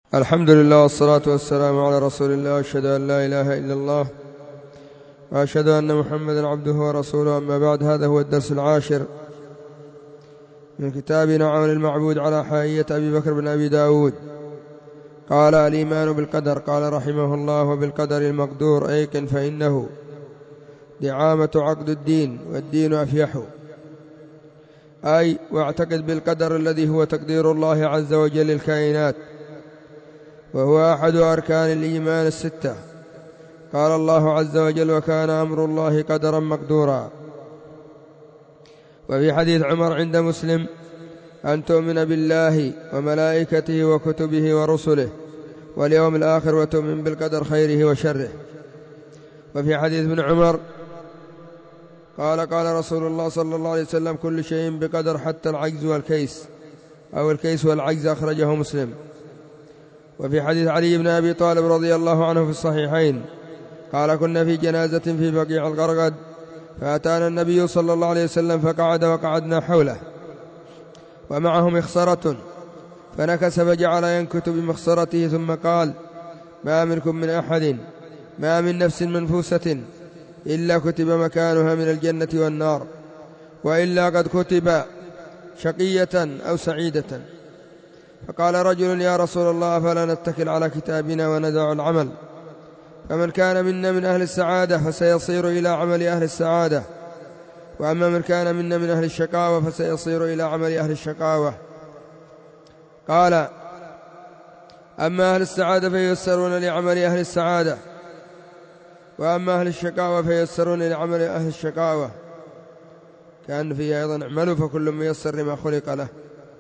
الحمد لله والصلاة والسلام على رسول الله، وأشهد أن لا إله إلا الله وأشهد أن محمدا عبده ورسوله. أما بعد، هذا هو الدرس العاشر من كتابنا عون المعبود على حائية أبي بكر بن أبي داود. قال: الإيمان بالقدر. قال رحمه الله: وبالقدر المقدور أيقن فإنه دعامة عقد الدين، والدين أفيح. أي واعتقد بالقدر الذي هو تقدير الله عز وجل للكائنات، وهو أحد أركان الإيمان الستة. قال الله عز وجل: وكان أمر الله قدرا مقدورا. وفي حديث عمر عند مسلم: أن تؤمن بالله وملائكته وكتبه ورسله واليوم الآخر، وتؤمن بالقدر خيره وشره. وفي حديث ابن عمر قال رسول الله صلى الله عليه وسلم: كل شيء بقدر حتى العجز والكيس، أو الكيس والعجز. أخرجه مسلم. وفي حديث علي بن أبي طالب رضي الله عنه في الصحيحين قال: كنا في جنازة في بقيع الغرقد، فأتانا النبي صلى الله عليه وسلم فقعد وقعدنا حوله، ومعه مخصرة، فنكس فجعل ينكت بمخصرته، ثم قال: ما منكم من أحد، ما من نفس منفوسة إلا كتب مكانها من الجنة والنار، وإلا قد كتب شقية أو سعيدة. فقال رجل: يا رسول الله، فلا نتكل على كتابنا وندع العمل؟ فمن كان منا من أهل السعادة فسيصير إلى عمل أهل السعادة، وأما من كان منا من أهل الشقاوة فسيصير إلى عمل أهل الشقاوة. قال: أما أهل السعادة فييسرون لعمل أهل السعادة، وأما أهل الشقاوة فييسرون لعمل أهل الشقاوة. كان فيه أيضا: اعملوا فكل ميسر لما خلق له.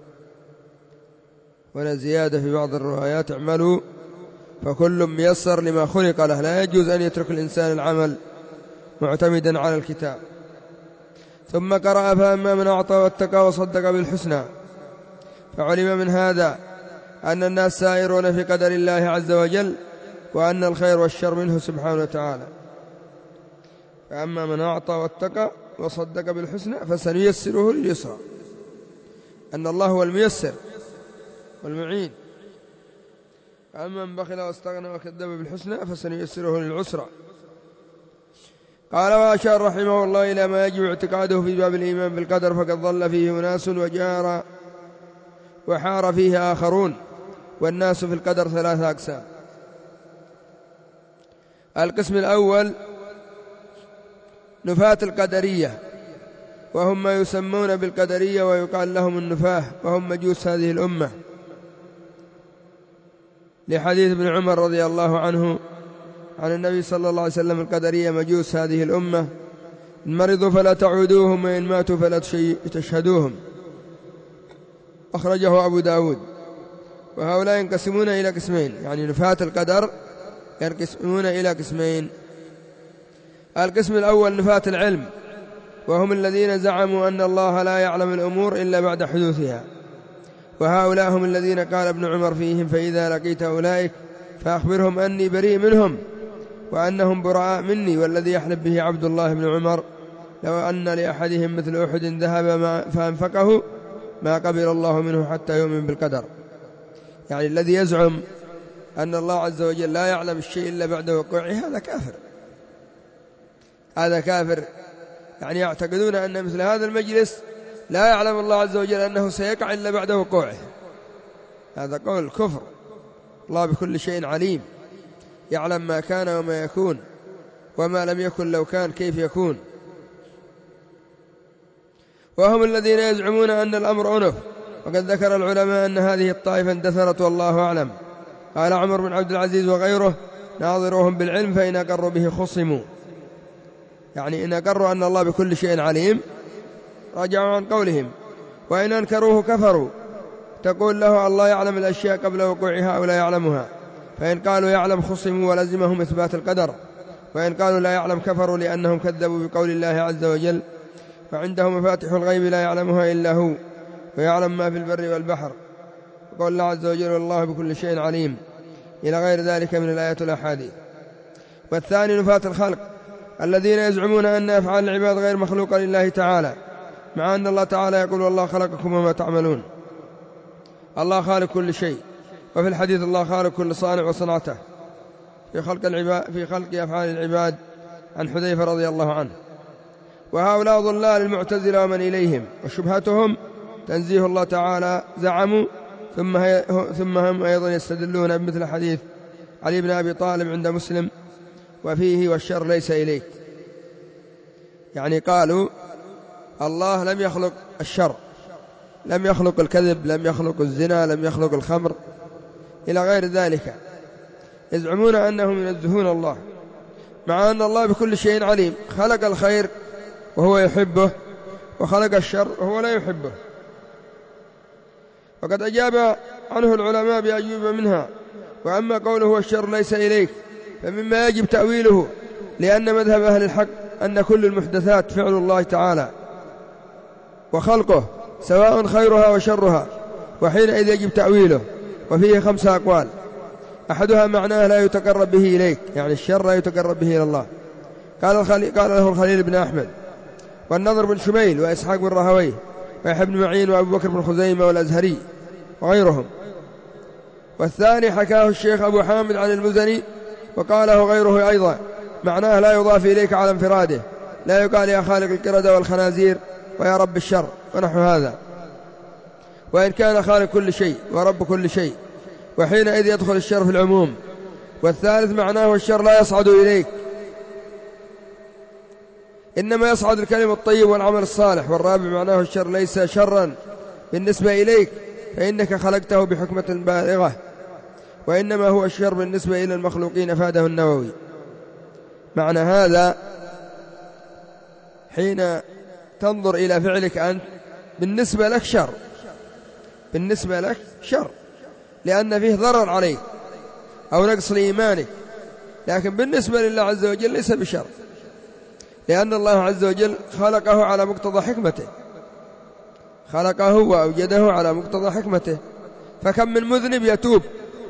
ولا زيادة في بعض الروايات: اعملوا فكل ميسر لما خلق له. لا يجوز أن يترك الإنسان العمل معتمدا على الكتاب. ثم قرأ: فأما من أعطى واتقى وصدق بالحسنى. فعلم من هذا أن الناس سائرون في قدر الله عز وجل، وأن الخير والشر منه سبحانه وتعالى. فأما من أعطى واتقى وصدق بالحسنى فسنيسره لليسرى، أن الله هو الميسر والمعين. أما من بخل واستغنى وكذب بالحسنى فسنيسره للعسرى. قال: وأشار رحمه الله إلى ما يجب اعتقاده في باب الإيمان بالقدر، فقد ضل فيه أناس وجار وحار فيه آخرون. والناس في القدر ثلاثة أقسام. القسم الأول نفاة القدرية، وهم ما يسمون بالقدرية ويقال لهم النفاة، وهم مجوس هذه الأمة، لحديث ابن عمر رضي الله عنه عن النبي صلى الله عليه وسلم: القدرية مجوس هذه الأمة، إن مرضوا فلا تعودوهم، وإن ماتوا فلا تشهدوهم. أخرجه أبو داود. وهؤلاء ينقسمون إلى قسمين، يعني نفاة القدر ينقسمون إلى قسمين. القسم الأول نفاة العلم، وهم الذين زعموا أن الله لا يعلم الأمور إلا بعد حدوثها، وهؤلاء هم الذين قال ابن عمر فيهم: فإذا لقيت أولئك فأخبرهم أني بريء منهم وأنهم براء مني. والذي يحلف به عبد الله بن عمر: لو أن لأحدهم مثل أحد ذهب فأنفقه ما قبل الله منه حتى يؤمن بالقدر. يعني الذي يزعم أن الله عز وجل لا يعلم الشيء إلا بعد وقوعه، هذا كافر. هذا كافر. يعني يعتقدون أن مثل هذا المجلس لا يعلم الله عز وجل أنه سيقع إلا بعد وقوعه. هذا قول كفر. الله بكل شيء عليم، يعلم ما كان وما يكون، وما لم يكن لو كان كيف يكون. وهم الذين يزعمون أن الأمر أنف. وقد ذكر العلماء أن هذه الطائفة اندثرت والله أعلم. قال عمر بن عبد العزيز وغيره: ناظروهم بالعلم فإن أقروا به خصموا. يعني إن أقروا أن الله بكل شيء عليم رجعوا عن قولهم، وإن أنكروه كفروا. تقول له: الله يعلم الأشياء قبل وقوعها أو لا يعلمها. فإن قالوا يعلم خصموا ولزمهم إثبات القدر، وإن قالوا لا يعلم كفروا، لأنهم كذبوا بقول الله عز وجل: فعنده مفاتح الغيب لا يعلمها إلا هو، ويعلم ما في البر والبحر. وقال الله عز وجل: والله بكل شيء عليم، إلى غير ذلك من الآيات والأحاديث. والثاني نفاة الخلق، الذين يزعمون أن أفعال العباد غير مخلوقة لله تعالى، مع أن الله تعالى يقول: والله خلقكم وما تعملون. الله خالق كل شيء، وفي الحديث الله خالق كل صانع وصنعته في خلق أفعال العباد عن حذيفة رضي الله عنه. وهؤلاء ضلال المعتزلة ومن إليهم، وشبهتهم تنزيه الله تعالى زعموا، ثم هم أيضا يستدلون بمثل حديث علي بن أبي طالب عند مسلم وفيه والشر ليس إليك. يعني قالوا الله لم يخلق الشر، لم يخلق الكذب، لم يخلق الزنا، لم يخلق الخمر إلى غير ذلك. يزعمون أنهم ينزهون الله، مع أن الله بكل شيء عليم. خلق الخير وهو يحبه، وخلق الشر وهو لا يحبه. وقد أجاب عنه العلماء بأجوبة منها. وأما قوله والشر ليس إليك فمما يجب تأويله، لأن مذهب أهل الحق أن كل المحدثات فعل الله تعالى وخلقه سواء خيرها وشرها، وحينئذ يجب تأويله. وفيه 5 أقوال. أحدها معناه لا يتقرب به إليك، يعني الشر لا يتقرب به إلى الله. قال له الخليل بن أحمد والنضر بن شميل وإسحاق بن راهويه ويحيى بن معين وأبو بكر بن خزيمة والأزهري وغيرهم. والثاني حكاه الشيخ أبو حامد عن المزني وقاله غيره أيضا، معناه لا يضاف إليك على انفراده، لا يقال يا خالق القردة والخنازير ويا رب الشر ونحو هذا، وإن كان خالق كل شيء ورب كل شيء، وحينئذ يدخل الشر في العموم. والثالث معناه الشر لا يصعد إليك، إنما يصعد الكلم الطيب والعمل الصالح. والرابع معناه الشر ليس شرا بالنسبة إليك، فإنك خلقته بحكمة بالغة، وإنما هو الشر بالنسبة إلى المخلوقين، أفاده النووي. معنى هذا حين تنظر إلى فعلك أنت بالنسبة لك شر، بالنسبة لك شر، لأن فيه ضرر عليك أو نقص لإيمانك، لكن بالنسبة لله عز وجل ليس بشر، لأن الله عز وجل خلقه على مقتضى حكمته، خلقه وأوجده على مقتضى حكمته. فكم من مذنب يتوب،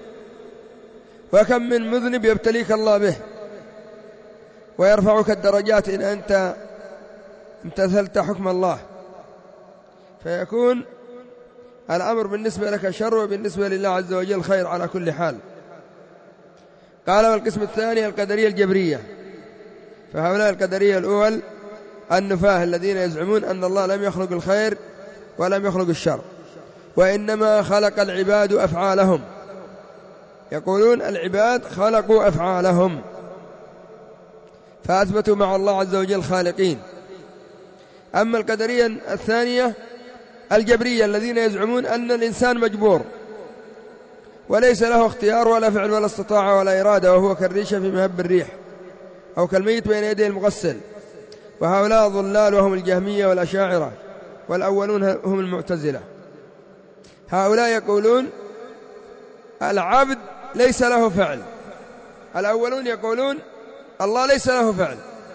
وكم من مذنب يبتليك الله به ويرفعك الدرجات إن أنت امتثلت حكم الله، فيكون الأمر بالنسبة لك شر وبالنسبة لله عز وجل خير على كل حال. قال والقسم الثاني القدرية الجبرية، فهؤلاء القدرية الأول النفاة الذين يزعمون أن الله لم يخلق الخير ولم يخلق الشر، وإنما خلق العباد أفعالهم. يقولون العباد خلقوا أفعالهم، فأثبتوا مع الله عز وجل خالقين. أما القدرية الثانية الجبرية الذين يزعمون أن الإنسان مجبور وليس له اختيار ولا فعل ولا استطاعة ولا إرادة، وهو كالريشة في مهب الريح أو كالميت بين يدي المغسل. وهؤلاء ضلال وهم الجهمية والأشاعرة، والأولون هم المعتزلة. هؤلاء يقولون العبد ليس له فعل، الأولون يقولون الله ليس له فعل.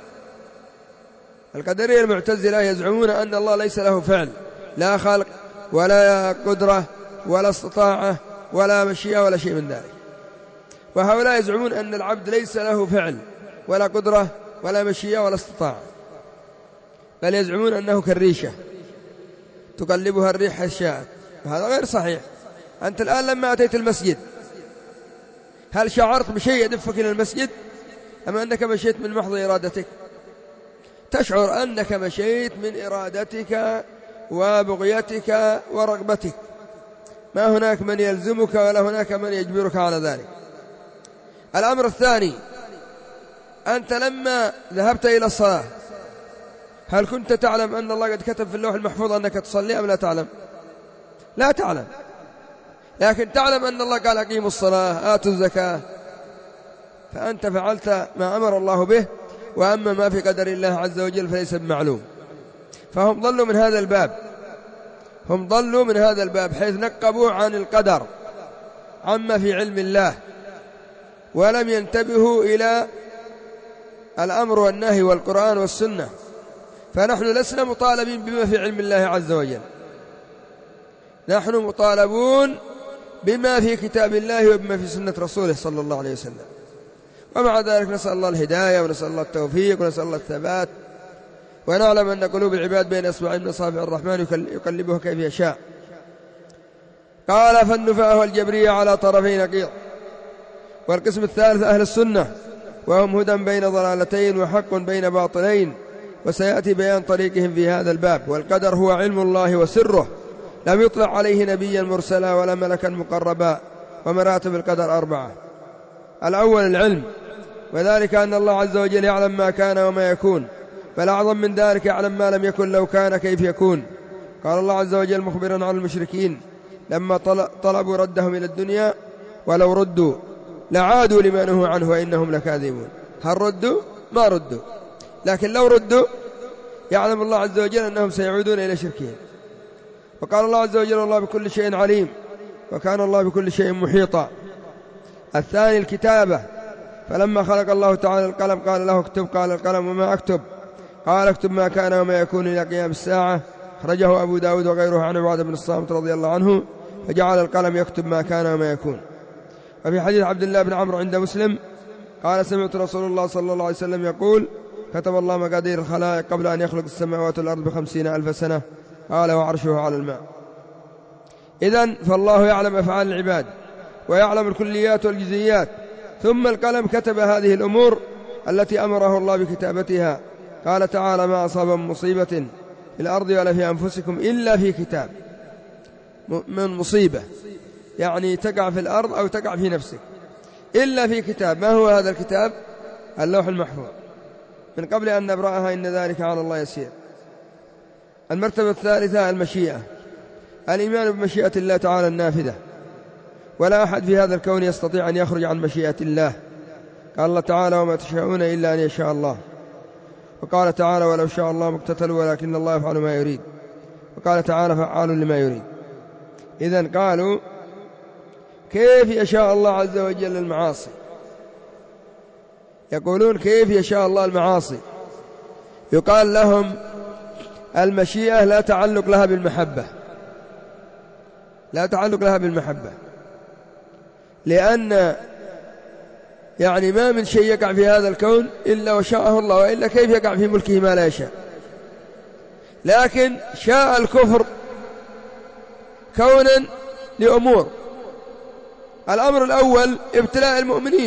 القدرية المعتزلة يزعمون أن الله ليس له فعل، لا خلق ولا قدرة ولا استطاعة ولا مشيئة ولا شيء من ذلك. وهؤلاء يزعمون أن العبد ليس له فعل ولا قدرة ولا مشيئة ولا استطاعة، بل يزعمون أنه كالريشة تقلبها الريح حيث شاءت. وهذا غير صحيح. أنت الآن لما أتيت المسجد هل شعرت بشيء يدفك إلى المسجد أم أنك مشيت من محض إرادتك؟ تشعر أنك مشيت من إرادتك وبغيتك ورغبتك، ما هناك من يلزمك ولا هناك من يجبرك على ذلك. الأمر الثاني، أنت لما ذهبت إلى الصلاة هل كنت تعلم أن الله قد كتب في اللوح المحفوظ أنك تصلي أم لا تعلم؟ لا تعلم، لكن تعلم أن الله قال أقيموا الصلاة آتوا الزكاة، فأنت فعلت ما أمر الله به. وأما ما في قدر الله عز وجل فليس بمعلوم. فهم ضلوا من هذا الباب، هم ضلوا من هذا الباب حيث نقبوا عن القدر عما في علم الله، ولم ينتبهوا إلى الأمر والنهي والقرآن والسنة. فنحن لسنا مطالبين بما في علم الله عز وجل، نحن مطالبون بما في كتاب الله وبما في سنة رسوله صلى الله عليه وسلم. ومع ذلك نسأل الله الهداية ونسأل الله التوفيق ونسأل الله الثبات، ونعلم أن قلوب العباد بين أصبعين من أصابع الرحمن يقلبها كيف يشاء. قال فالنفاة والجبرية على طرفي نقيض. والقسم الثالث أهل السنة، وهم هدى بين ضلالتين وحق بين باطلين، وسيأتي بيان طريقهم في هذا الباب. والقدر هو علم الله وسره، لم يطلع عليه نبيا مرسلا ولا ملكا مقربا. ومراتب القدر 4. الأول العلم، وذلك أن الله عز وجل يعلم ما كان وما يكون، بل أعظم من ذلك يعلم ما لم يكن لو كان كيف يكون. قال الله عز وجل مخبرا عن المشركين لما طلبوا ردهم إلى الدنيا: ولو ردوا لعادوا لما نهوا عنه وإنهم لكاذبون. هل ردوا؟ ما ردوا، لكن لو ردوا يعلم الله عز وجل أنهم سيعودون إلى شركهم. وقال الله عز وجل: الله بكل شيء عليم، وكان الله بكل شيء محيطا. الثاني الكتابة، فلما خلق الله تعالى القلم قال له اكتب، قال القلم وما أكتب؟ قال اكتب ما كان وما يكون إلى قيام الساعة. أخرجه أبو داود وغيره عن عبادة بن الصامت رضي الله عنه، فجعل القلم يكتب ما كان وما يكون. وفي حديث عبد الله بن عمرو عند مسلم قال: سمعت رسول الله صلى الله عليه وسلم يقول: كتب الله مقادير الخلائق قبل أن يخلق السماوات والأرض ب50,000 سنة. قال: وعرشه على الماء. إذن فالله يعلم أفعال العباد ويعلم الكليات والجزئيات. ثم القلم كتب هذه الأمور التي أمره الله بكتابتها. قال تعالى: ما أصاب من مصيبة في الأرض ولا في أنفسكم إلا في كتاب. من مصيبة يعني تقع في الأرض أو تقع في نفسك، إلا في كتاب. ما هو هذا الكتاب؟ اللوح المحفوظ، من قبل أن نبرأها إن ذلك على الله يسير. المرتبة الثالثة المشيئة، الإيمان بمشيئة الله تعالى النافذة، ولا أحد في هذا الكون يستطيع أن يخرج عن مشيئة الله. قال الله تعالى: وما تشاءون إلا أن يشاء الله. وقال تعالى: ولو شاء الله ما اقتتلوا ولكن الله يفعل ما يريد. وقال تعالى: فعال لما يريد. إذن قالوا: كيف يشاء الله عز وجل المعاصي؟ يقولون: كيف يشاء الله المعاصي؟ يقال لهم: المشيئة لا تعلق لها بالمحبة، لا تعلق لها بالمحبة، لأن يعني ما من شيء يقع في هذا الكون إلا وشاءه الله، وإلا كيف يقع في ملكه ما لا يشاء؟ لكن شاء الكفر كونا لأمور. الأمر الأول ابتلاء المؤمنين،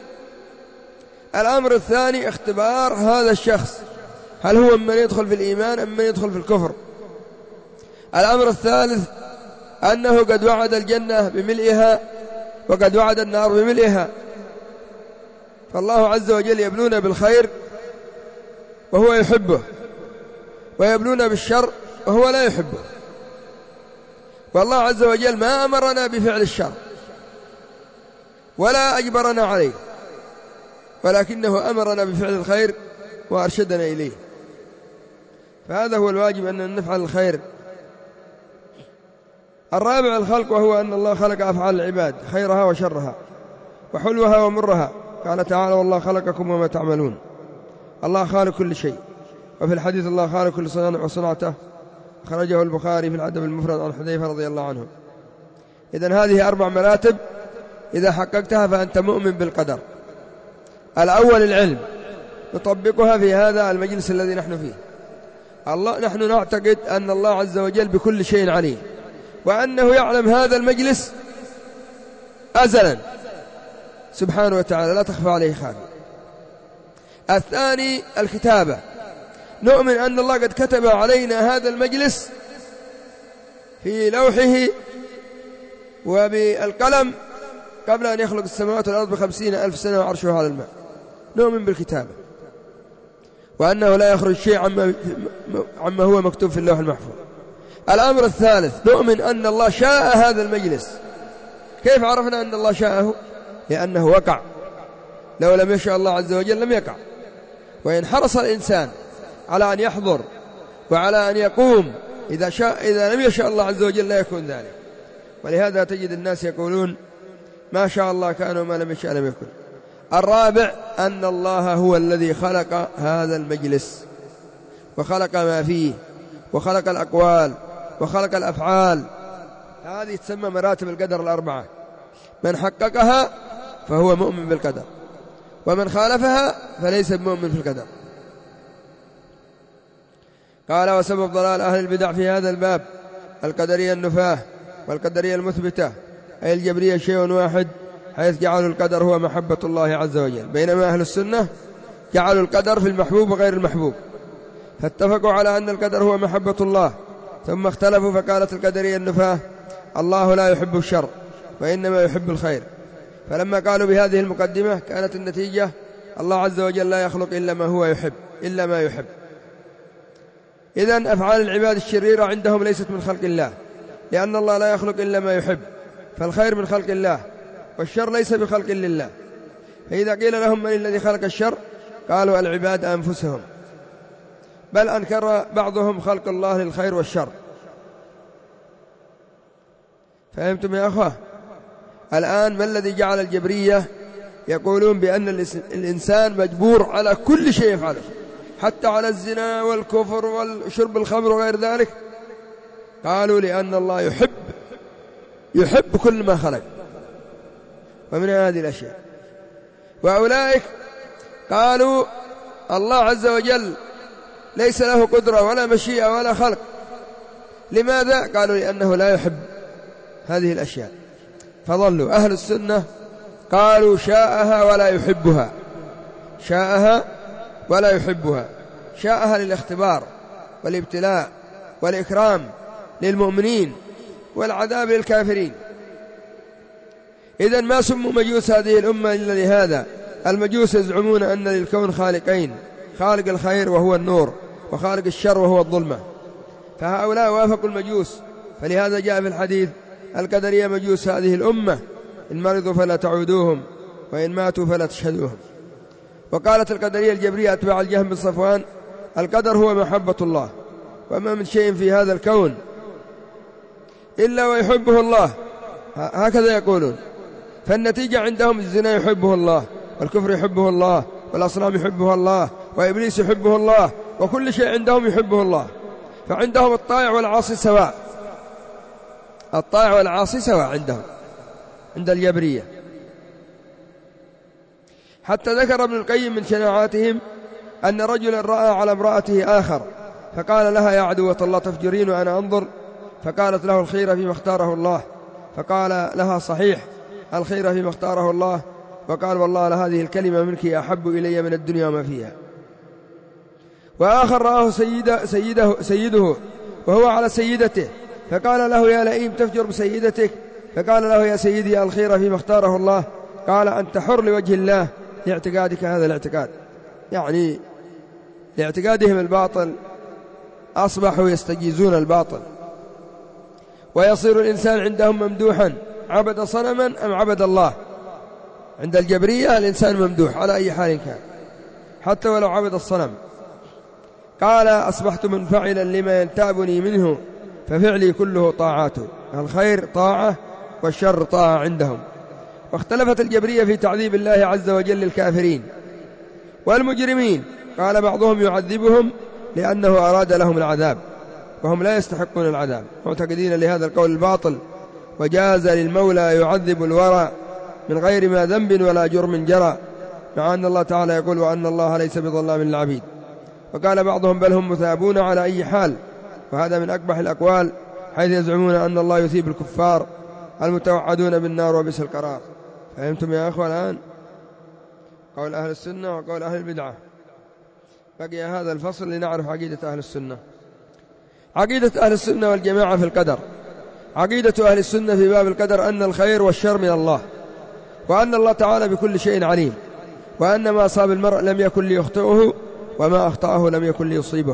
الأمر الثاني اختبار هذا الشخص هل هو من يدخل في الإيمان أم من يدخل في الكفر. الأمر الثالث أنه قد وعد الجنة بملئها وقد وعد النار بملئها. فالله عز وجل يبلون بالخير وهو يحبه، ويبلون بالشر وهو لا يحبه. والله عز وجل ما أمرنا بفعل الشر ولا أجبرنا عليه، ولكنه أمرنا بفعل الخير وأرشدنا إليه. فهذا هو الواجب، أن نفعل الخير. الرابع الخلق، وهو أن الله خلق أفعال العباد خيرها وشرها وحلوها ومرها. قال تعالى: والله خلقكم وما تعملون. الله خالق كل شيء. وفي الحديث: الله خالق كل صنع وصنعته. خرجه البخاري في الأدب المفرد عن حذيفة رضي الله عنه. إذن هذه 4 مراتب إذا حققتها فأنت مؤمن بالقدر. الأول العلم، نطبقها في هذا المجلس الذي نحن فيه. نحن نعتقد أن الله عز وجل بكل شيء عليم، وأنه يعلم هذا المجلس أزلا سبحانه وتعالى، لا تخفى عليه خافية. الثاني الكتابة، نؤمن أن الله قد كتب علينا هذا المجلس في لوحه وبالقلم قبل أن يخلق السماوات والأرض ب50,000 سنة وعرشه على الماء. نؤمن بالكتابة، وأنه لا يخرج شيء عما هو مكتوب في اللوح المحفوظ. الأمر الثالث، نؤمن أن الله شاء هذا المجلس. كيف عرفنا أن الله شاءه؟ لأنه وقع. لو لم يشاء الله عز وجل لم يقع. وإن حرص الإنسان على أن يحضر وعلى أن يقوم، إذا لم يشاء الله عز وجل لا يكون ذلك. ولهذا تجد الناس يقولون: ما شاء الله كان وما لم يشاء لم يكن. الرابع أن الله هو الذي خلق هذا المجلس وخلق ما فيه وخلق الأقوال وخلق الأفعال. هذه تسمى مراتب القدر 4. من حققها فهو مؤمن بالقدر، ومن خالفها فليس بمؤمن في القدر. قال: وسبب ضلال أهل البدع في هذا الباب القدرية النفاة، والقدرية المثبتة أي الجبرية شيء واحد، حيث جعلوا القدر هو محبة الله عز وجل، بينما أهل السنة جعلوا القدر في المحبوب وغير المحبوب، فاتفقوا على أن القدر هو محبة الله، ثم اختلفوا فقالت القدرية النفاة الله لا يحب الشر وإنما يحب الخير. فلما قالوا بهذه المقدمة كانت النتيجة الله عز وجل لا يخلق إلا ما هو يحب، إلا ما يحب. إذن أفعال العباد الشريرة عندهم ليست من خلق الله، لأن الله لا يخلق إلا ما يحب، فالخير من خلق الله والشر ليس بخلق لله. فإذا قيل لهم من الذي خلق الشر قالوا العباد أنفسهم، بل أنكر بعضهم خلق الله للخير والشر. فهمتم يا أخوة؟ الآن ما الذي جعل الجبرية يقولون بأن الإنسان مجبور على كل شيء يفعله، حتى على الزنا والكفر والشرب الخمر وغير ذلك؟ قالوا لأن الله يحب كل ما خلق، ومن هذه الأشياء. وأولئك قالوا الله عز وجل ليس له قدرة ولا مشيئة ولا خلق. لماذا؟ قالوا لأنه لا يحب هذه الأشياء. فظلوا أهل السنة قالوا شاءها ولا يحبها، شاءها ولا يحبها، شاءها للاختبار والابتلاء والإكرام للمؤمنين والعذاب للكافرين. إذن ما سموا مجوس هذه الأمة إلا لهذا. المجوس يزعمون أن للكون خالقين، خالق الخير وهو النور، وخالق الشر وهو الظلمة، فهؤلاء وافقوا المجوس. فلهذا جاء في الحديث القدرية مجوس هذه الأمة، إن مرضوا فلا تعودوهم وإن ماتوا فلا تشهدوهم. وقالت القدرية الجبرية أتباع الجهم بن صفوان القدر هو محبة الله، وما من شيء في هذا الكون إلا ويحبه الله، هكذا يقولون. فالنتيجة عندهم الزنا يحبه الله، والكفر يحبه الله، والأصنام يحبه الله، وإبليس يحبه الله، وكل شيء عندهم يحبه الله. فعندهم الطائع والعاصي سواء، الطائع والعاصي سواء عندهم، عند الجبرية. حتى ذكر ابن القيم من شناعاتهم أن رجلا رأى على امرأته آخر فقال لها يا عدوة الله تفجرين وأنا أنظر، فقالت له الخير فيما اختاره الله، فقال لها صحيح الخير فيما اختاره الله، وقال والله لهذه الكلمة منك أحب إلي من الدنيا وما فيها. وآخر رآه سيده وهو على سيدته فقال له يا لئيم تفجر بسيدتك، فقال له يا سيدي الخير فيما اختاره الله، قال أنت حر لوجه الله لاعتقادك هذا الاعتقاد. يعني لاعتقادهم الباطل أصبحوا يستجيزون الباطل، ويصير الإنسان عندهم ممدوحا عبد صنما أم عبد الله. عند الجبرية الإنسان ممدوح على أي حال كان، حتى ولو عبد الصنم. قال أصبحت منفعلا لما ينتابني منه ففعلي كله طاعات، الخير طاعة والشر طاعة عندهم. واختلفت الجبرية في تعذيب الله عز وجل للكافرين والمجرمين. قال بعضهم يعذبهم لأنه أراد لهم العذاب وهم لا يستحقون العذاب، معتقدين لهذا القول الباطل. وجاز للمولى يعذب الورى من غير ما ذنب ولا جرم جرى، مع أن الله تعالى يقول وأن الله ليس بظلام للعبيد. وقال بعضهم بل هم مثابون على أي حال، وهذا من أقبح الأقوال، حيث يزعمون أن الله يثيب الكفار المتوعدون بالنار وبئس القرار. فهمتم يا أخوة الآن قول أهل السنة وقول أهل البدعة؟ بقي هذا الفصل لنعرف عقيدة أهل السنة. عقيدة أهل السنة والجماعة في القدر. عقيدة أهل السنة في باب القدر أن الخير والشر من الله، وأن الله تعالى بكل شيء عليم، وأن ما أصاب المرء لم يكن ليخطئه وما أخطأه لم يكن ليصيبه.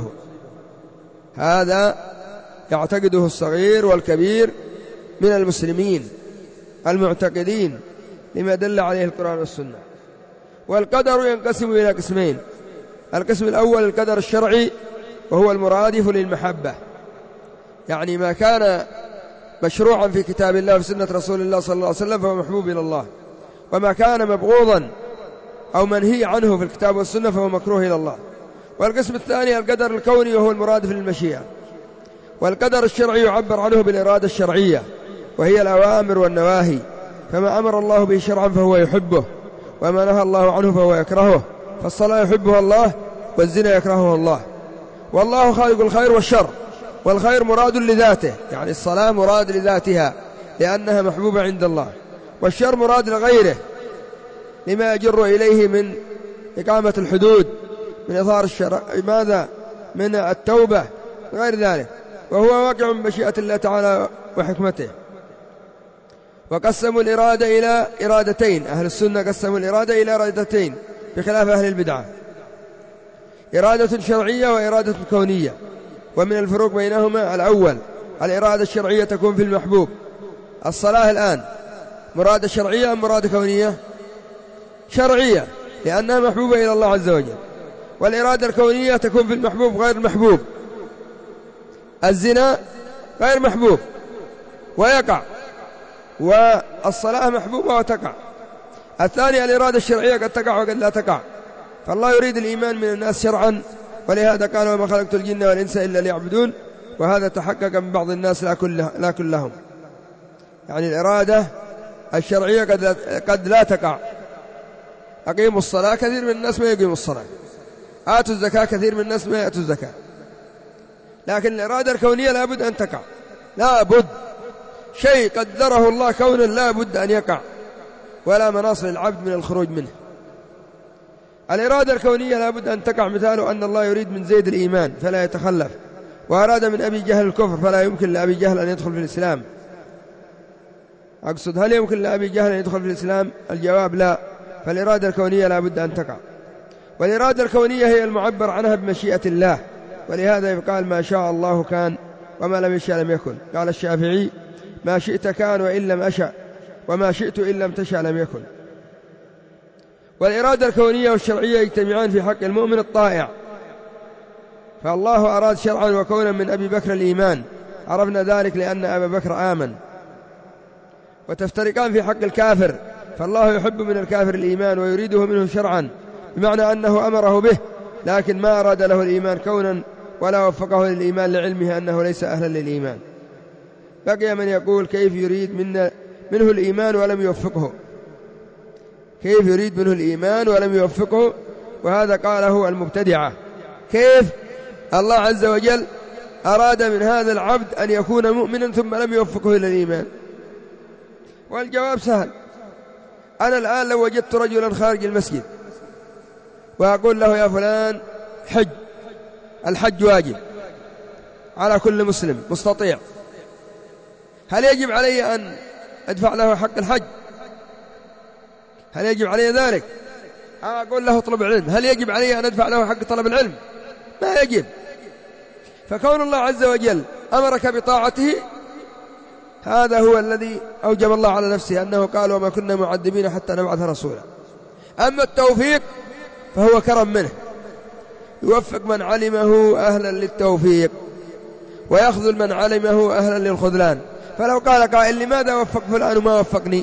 هذا يعتقده الصغير والكبير من المسلمين المعتقدين لما دل عليه القرآن والسنة. والقدر ينقسم إلى قسمين: القسم الأول القدر الشرعي، وهو المرادف للمحبة، يعني ما كان مشروعا في كتاب الله وفي سنة رسول الله صلى الله عليه وسلم فهو محبوب إلى الله، وما كان مبغوضا أو منهي عنه في الكتاب والسنة فهو مكروه إلى الله. والقسم الثاني القدر الكوني، وهو المرادف للمشيئة. والقدر الشرعي يعبر عنه بالإرادة الشرعية، وهي الأوامر والنواهي، فما أمر الله به شرعا فهو يحبه، وما نهى الله عنه فهو يكرهه. فالصلاة يحبها الله، والزنا يكرهه الله. والله خالق الخير والشر، والخير مراد لذاته، يعني الصلاة مراد لذاتها لأنها محبوبة عند الله، والشر مراد لغيره لما يجر إليه من إقامة الحدود، من إظهار الشرع، ماذا من التوبة غير ذلك، وهو واقع من مشيئة الله تعالى وحكمته. وقسموا الإرادة إلى إرادتين، أهل السنة قسموا الإرادة إلى إرادتين بخلاف أهل البدعة، إرادة شرعية وإرادة كونية. ومن الفروق بينهما: الأول الإرادة الشرعية تكون في المحبوب، الصلاة الآن مرادة شرعية أم مرادة كونية؟ شرعية، لأنها محبوبة إلى الله عز وجل. والإرادة الكونية تكون في المحبوب غير المحبوب، الزنا غير محبوب ويقع، والصلاة محبوبة وتقع. الثانية الإرادة الشرعية قد تقع وقد لا تقع، فالله يريد الإيمان من الناس شرعا، ولهذا قال: وما خلقت الجن والإنس إلا ليعبدون. وهذا تحقق من بعض الناس لا كلهم، يعني الإرادة الشرعية قد لا تقع. أقيموا الصلاة، كثير من الناس ما يقيموا الصلاة. آتوا الزكاة، كثير من الناس ما يأتوا الزكاة. لكن الإرادة الكونية لا بد أن تقع، لا بد، شيء قدره الله كونا لا بد أن يقع، ولا مناص للعبد من الخروج منه. الإرادة الكونية لا بد أن تقع، مثاله أن الله يريد من زيد الإيمان فلا يتخلف، وأراد من أبي جهل الكفر فلا يمكن لأبي جهل أن يدخل في الإسلام. أقصد هل يمكن لأبي جهل أن يدخل في الإسلام؟ الجواب لا، فالإرادة الكونية لا بد أن تقع. والإرادة الكونية هي المعبر عنها بمشيئة الله، ولهذا يقال: ما شاء الله كان وما لم يشاء لم يكن. قال الشافعي: ما شئت كان وإن لم أشأ، وما شئت إن لم تشأ لم يكن. والإرادة الكونية والشرعية يجتمعان في حق المؤمن الطائع، فالله أراد شرعا وكونا من أبي بكر الإيمان، عرفنا ذلك لأن أبا بكر آمن. وتفترقان في حق الكافر، فالله يحب من الكافر الإيمان ويريده منه شرعا، بمعنى أنه أمره به، لكن ما أراد له الإيمان كونا ولا وفقه للإيمان لعلمه أنه ليس أهلا للإيمان. بقي من يقول: كيف يريد منه الإيمان ولم يوفقه؟ كيف يريد منه الإيمان ولم يوفقه؟ وهذا قاله المبتدعة. كيف الله عز وجل أراد من هذا العبد أن يكون مؤمنا ثم لم يوفقه إلى الإيمان؟ والجواب سهل. أنا الآن لو وجدت رجلا خارج المسجد وأقول له: يا فلان حج، الحج واجب على كل مسلم مستطيع، هل يجب علي أن أدفع له حق الحج؟ هل يجب علي ذلك؟ أقول له: اطلب علم، هل يجب علي أن أدفع له حق طلب العلم؟ ما يجب. فكون الله عز وجل أمرك بطاعته هذا هو الذي أوجب الله على نفسه، أنه قال: وما كنا معذبين حتى نبعث رسولا. أما التوفيق فهو كرم منه، يوفق من علمه أهلا للتوفيق ويخذل من علمه أهلا للخذلان. فلو قال قائل: لماذا وفق فلان وما وفقني؟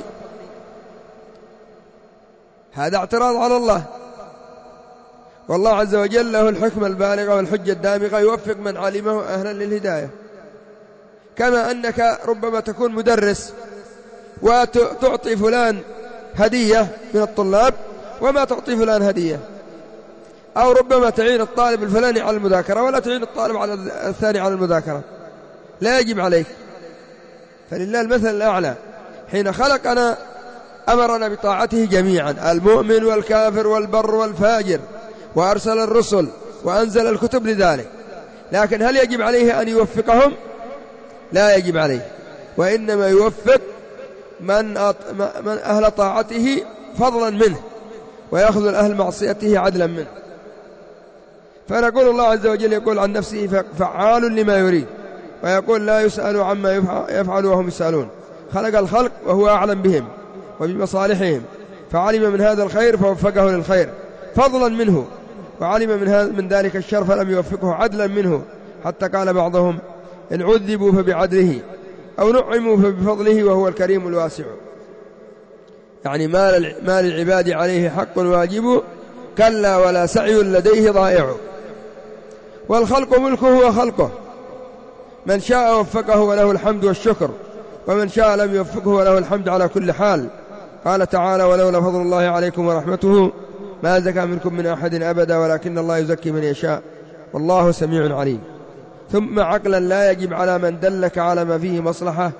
هذا اعتراض على الله، والله عز وجل له الحكمة البالغة والحجة الدامغة، يوفق من علمه أهلا للهداية. كما أنك ربما تكون مدرس وتعطي فلان هدية من الطلاب وما تعطي فلان هدية، أو ربما تعين الطالب الفلاني على المذاكرة ولا تعين الطالب على الثاني على المذاكرة، لا يجب عليك. فلله المثل الأعلى، حين خلقنا أمرنا بطاعته جميعا، المؤمن والكافر والبر والفاجر، وأرسل الرسل وأنزل الكتب لذلك. لكن هل يجب عليه أن يوفقهم؟ لا يجب عليه، وإنما يوفق من أهل طاعته فضلا منه، ويأخذ أهل معصيته عدلا منه. فنقول الله عز وجل يقول عن نفسه: فعال لما يريد، ويقول: لا يسأل عما يفعل وهم يسألون. خلق الخلق وهو أعلم بهم وبمصالحهم، فعلم من هذا الخير فوفقه للخير فضلا منه، وعلم من ذلك الشر فلم يوفقه عدلا منه. حتى قال بعضهم: إن عذبوا فبعدله أو نعموا فبفضله وهو الكريم الواسع. يعني ما للعباد عليه حق واجب، كلا ولا سعي لديه ضائع. والخلق ملكه وخلقه، من شاء وفقه وله الحمد والشكر، ومن شاء لم يوفقه وله الحمد على كل حال. قال تعالى: ولولا فضل الله عليكم ورحمته ما زكى منكم من أحد أبدا ولكن الله يزكي من يشاء والله سميع عليم. ثم عقلا لا يجب على من دلك على ما فيه مصلحة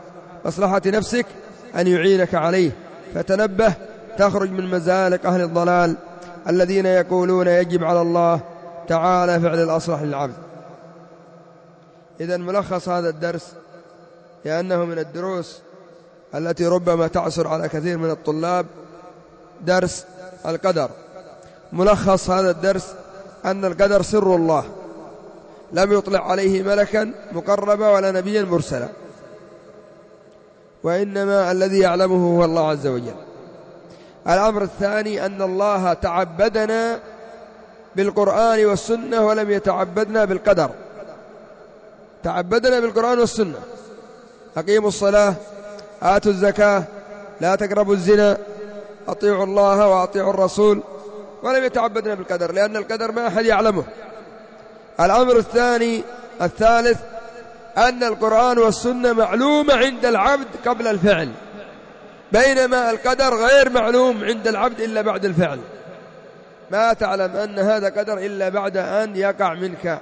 مصلحة نفسك أن يعينك عليه، فتنبه تخرج من مزالق أهل الضلال الذين يقولون يجب على الله تعالى فعل الأصلح للعبد. إذن ملخص هذا الدرس، لأنه من الدروس التي ربما تعسر على كثير من الطلاب، درس القدر. ملخص هذا الدرس أن القدر سر الله، لم يطلع عليه ملكا مقربا ولا نبيا مرسلا، وإنما الذي يعلمه هو الله عز وجل. الأمر الثاني أن الله تعبدنا بالقرآن والسنة ولم يتعبدنا بالقدر، تعبدنا بالقرآن والسنة: أقيموا الصلاة، آتوا الزكاة، لا تقربوا الزنا، أطيعوا الله وأطيعوا الرسول، ولم يتعبدنا بالقدر، لأن القدر ما أحد يعلمه. الأمر الثالث أن القرآن والسنة معلومة عند العبد قبل الفعل، بينما القدر غير معلوم عند العبد إلا بعد الفعل. ما تعلم أن هذا قدر إلا بعد أن يقع منك.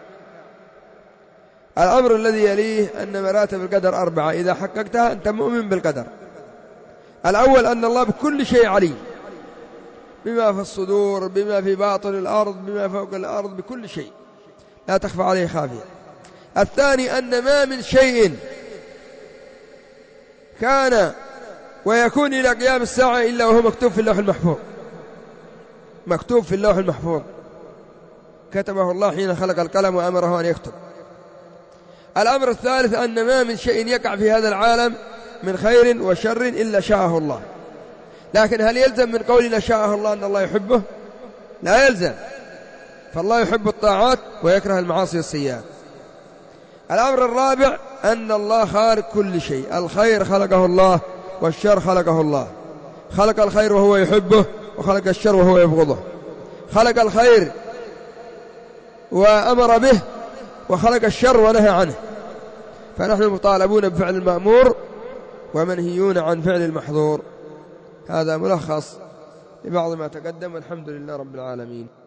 الأمر الذي يليه أن مراتب القدر 4، إذا حققتها أنت مؤمن بالقدر. الأول أن الله بكل شيء عليم، بما في الصدور، بما في باطن الأرض، بما فوق الأرض، بكل شيء لا تخفى عليه خافية. الثاني أن ما من شيء كان ويكون إلى قيام الساعة إلا وهو مكتوب في اللوح المحفوظ، مكتوب في اللوح المحفوظ، كتبه الله حين خلق القلم وأمره أن يكتب. الأمر الثالث أن ما من شيء يقع في هذا العالم من خير وشر إلا شاءه الله. لكن هل يلزم من قولنا شاءه الله أن الله يحبه؟ لا يلزم، فالله يحب الطاعات ويكره المعاصي والسيئات. الأمر الرابع أن الله خالق كل شيء، الخير خلقه الله والشر خلقه الله، خلق الخير وهو يحبه وخلق الشر وهو يبغضه، خلق الخير وأمر به وخلق الشر ونهى عنه، فنحن مطالبون بفعل المأمور ومنهيون عن فعل المحظور. هذا ملخص لبعض ما تقدم، والحمد لله رب العالمين.